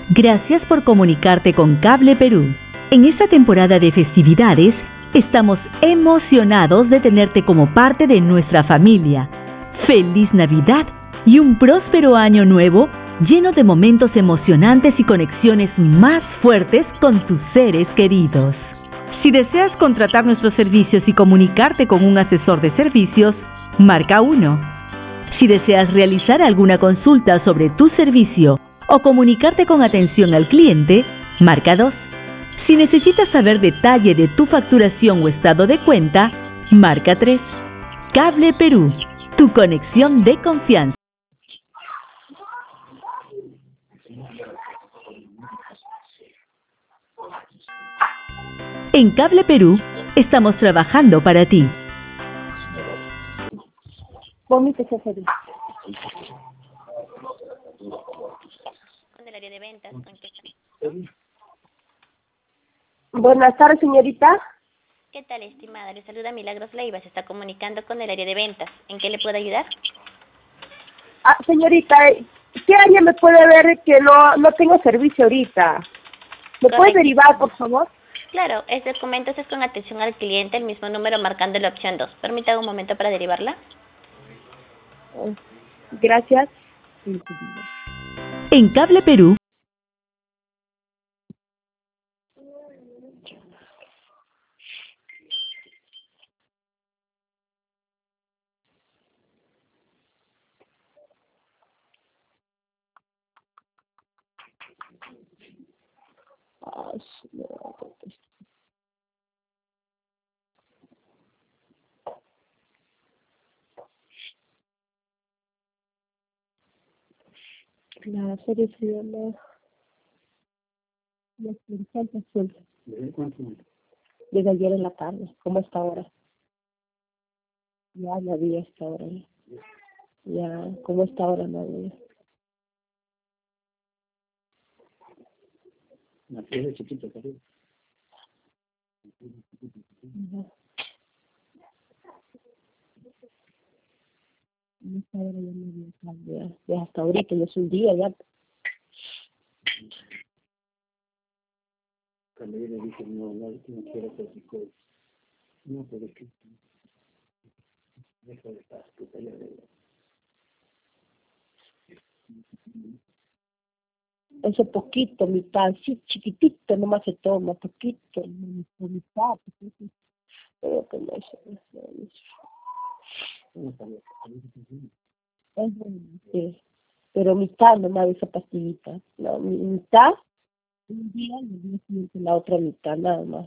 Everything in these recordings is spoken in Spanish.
Gracias por comunicarte con Cable Perú. En esta temporada de festividades, estamos emocionados de tenerte como parte de nuestra familia. ¡Feliz Navidad y un próspero año nuevo lleno de momentos emocionantes y conexiones más fuertes con tus seres queridos! Si deseas contratar nuestros servicios y comunicarte con un asesor de servicios, marca 1. Si deseas realizar alguna consulta sobre tu servicio o comunicarte con atención al cliente, marca 2. Si necesitas saber detalle de tu facturación o estado de cuenta, marca 3. Cable Perú, tu conexión de confianza. En Cable Perú, estamos trabajando para ti. Con el área de ventas, ¿con qué está? Buenas tardes, señorita. ¿Qué tal, estimada? Le saluda Milagros Leiva, se está comunicando con el área de ventas. ¿En qué le puedo ayudar? Señorita, ¿qué área me puede ver que no tengo servicio ahorita? ¿Me puede derivar, por favor? Claro, el documento es con atención al cliente, el mismo número marcando la opción 2. Permítame un momento para derivarla. Gracias. En Cable Perú, La serie se llama Las Floricientas Azul. Desde ayer en la tarde, ¿cómo está ahora? Ya la vi hasta ahora. Ya, ¿cómo está ahora la vi? La piel chiquita, cariño. ¿Cómo está ahora? Ya la vi ya hasta ahorita, ya es un día ya. Cuando yo le dije, no quiero ser psicólogo. No, pero es que deja de estar, puta, ya de... Ese poquito, mitad, sí, chiquitito, nomás se toma, poquito, mitad, poquito. Pero que no es bueno, sí. Pero mitad nomás de esa pastillita, no, mitad, un día y el día siguiente la otra mitad, nada más.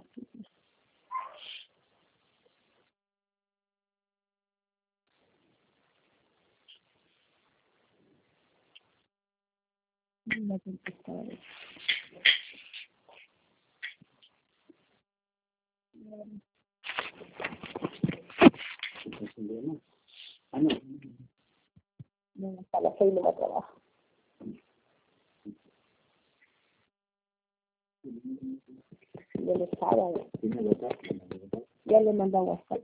No la contestaba. No, hasta las 6 no la trabajo. Ya lo sábado. Ya le mandó a WhatsApp.